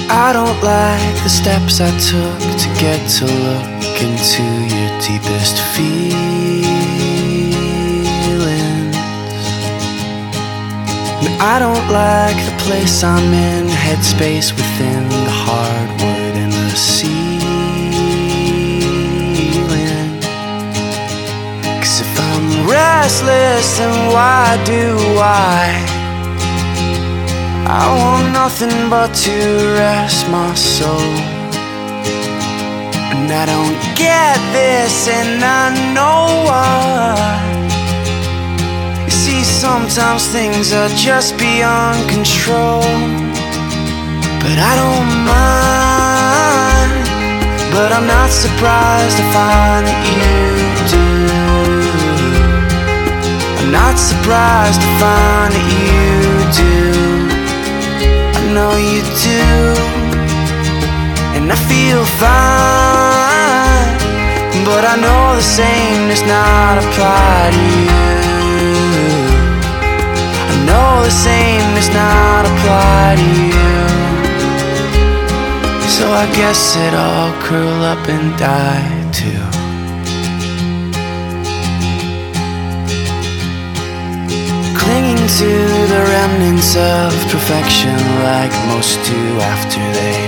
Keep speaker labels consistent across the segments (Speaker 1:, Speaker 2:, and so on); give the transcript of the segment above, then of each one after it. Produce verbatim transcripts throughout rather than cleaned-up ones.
Speaker 1: I don't like the steps I took to get to look into your deepest feelings. And I don't like the place I'm in, headspace within the hardwood and the ceiling. 'Cause if I'm restless, then why do I? I want nothing but to rest my soul. And I don't get this, and I know why. You see, sometimes things are just beyond control. But I don't mind. But I'm not surprised to find that you do. I'm not surprised to find that you do. I know you do, and I feel fine. But I know the same does not apply to you. I know the same does not apply to you. So I guess it all curl up and die too. Clinging to the remnants of perfection like most do after they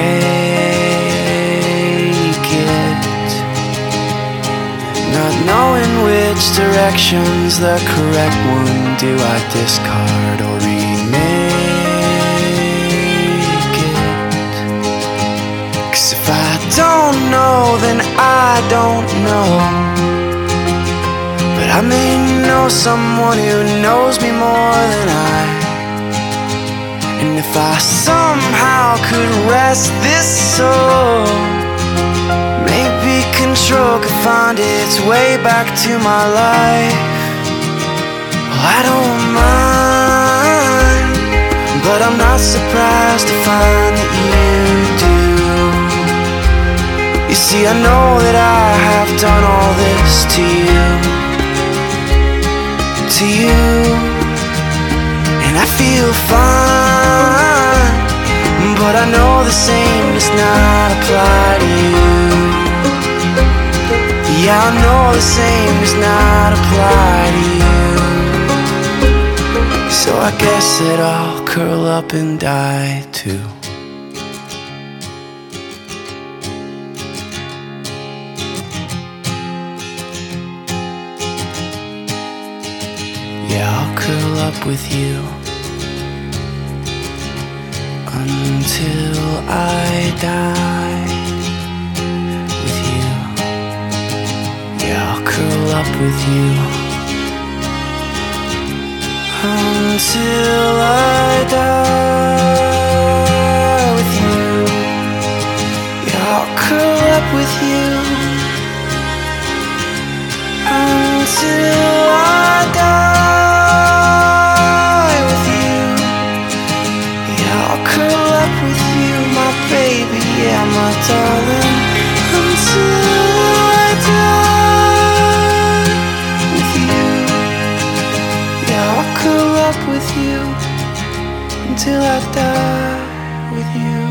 Speaker 1: break it. Not knowing which direction's the correct one, do I discard or remake it? 'Cause if I don't know, then I don't know. But I may know someone who knows me more than I. And if I somehow could rest this soul, maybe control could find its way back to my life. Well, I don't mind, but I'm not surprised to find that you do. You see, I know that I have done all this to you. To you, and I feel fine. But I know the same does not apply to you. Yeah, I know the same does not apply to you. So I guess that I'll curl up and die too. Yeah, I'll curl up with you until I die with you. Yeah, I'll curl up with you until I die with you. Yeah, I'll curl up with you until I die. Yeah, my darling, until I die with you. Yeah, I'll curl up with you until I die with you.